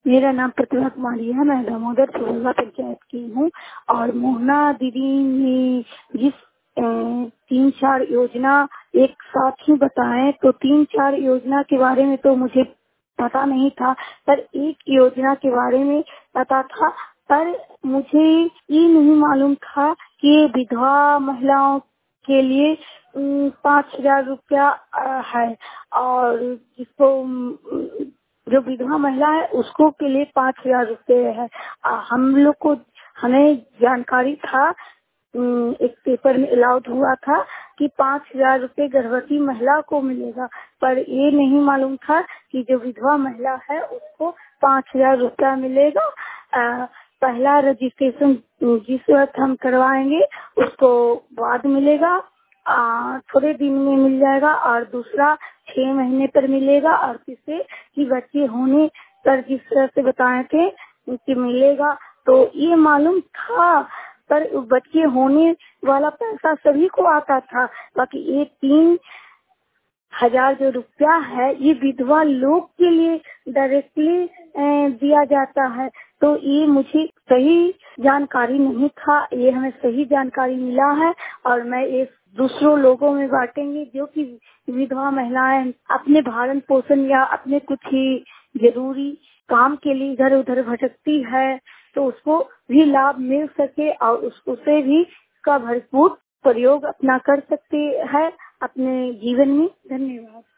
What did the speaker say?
मेरा नाम प्रतिभा कुमारी है। मैं दामोदर सुरंगा पंचायत की हूँ और मोहना दीदी ने जिस 3-4 योजना एक साथ ही बताए, तो 3-4 योजना के बारे में तो मुझे पता नहीं था, पर एक योजना के बारे में पता था। पर मुझे ये नहीं मालूम था कि विधवा महिलाओं के लिए 5,000 रुपया है, और जिसको जो विधवा महिला है उसको के लिए 5,000 रुपये है। हम लोग को हमें जानकारी था, एक पेपर में अलाउड हुआ था कि 5,000 रुपये गर्भवती महिला को मिलेगा, पर ये नहीं मालूम था कि जो विधवा महिला है उसको 5,000 रुपया मिलेगा। पहला रजिस्ट्रेशन जिस वक्त हम करवाएंगे उसको बाद मिलेगा, थोड़े दिन में मिल जाएगा, और दूसरा 6 महीने पर मिलेगा, और तीसरे कि बच्चे होने पर जिस तरह से बताए थे कि मिलेगा, तो ये मालूम था। पर बच्चे होने वाला पैसा सभी को आता था, बाकी ये 3,000 जो रुपया है ये विधवा लोग के लिए डायरेक्टली दिया जाता है। तो ये मुझे सही जानकारी नहीं था, ये हमें सही जानकारी मिला है, और मैं ये दूसरों लोगों में बांटेंगे जो कि विधवा महिलाएं अपने भरण पोषण या अपने कुछ ही जरूरी काम के लिए इधर उधर भटकती है, तो उसको भी लाभ मिल सके और उससे भी इसका भरपूर प्रयोग अपना कर सकते हैं अपने जीवन में। धन्यवाद।